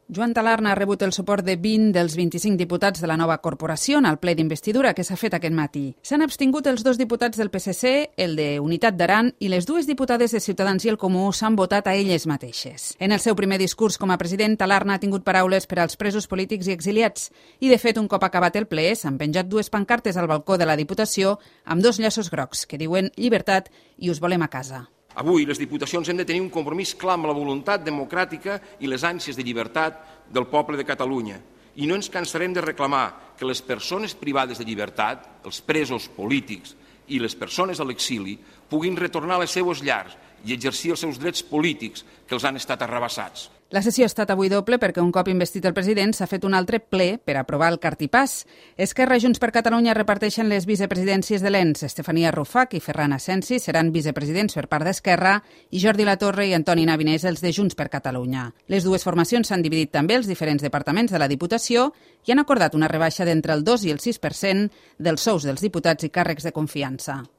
Joan Talarna ha rebut el suport de 20 dels 25 diputats de la nova corporació en el ple d'investidura que s'ha fet aquest matí. S'han abstingut els 2 diputats del PSC, el de Unitat d'Aran, i les 2 diputades de Ciutadans i el Comú s'han votat a elles mateixes. En el seu primer discurs com a president, Talarna ha tingut paraules per als presos polítics i exiliats i, de fet, un cop acabat el ple, s'han penjat 2 pancartes al balcó de la Diputació amb 2 llaços grocs que diuen «Llibertat» i «Us volem a casa». Avui les diputacions hem de tenir un compromís clar amb la voluntat democràtica i les ànsies de llibertat del poble de Catalunya. I no ens cansarem de reclamar que les persones privades de llibertat, els presos polítics i les persones a l'exili puguin retornar a les seues llars i exercir els seus drets polítics que els han estat arrabassats. La sessió ha estat avui doble perquè un cop investit el president s'ha fet un altre ple per aprovar el cartipàs. Esquerra i Junts per Catalunya reparteixen les vicepresidències de l'ENS. Estefania Arrufach i Ferran Asensi seran vicepresidents per part d'Esquerra i Jordi Latorre i Antoni Navinés els de Junts per Catalunya. Les dues formacions s'han dividit també els diferents departaments de la Diputació i han acordat una rebaixa d'entre el 2 i el 6% dels sous dels diputats i càrrecs de confiança.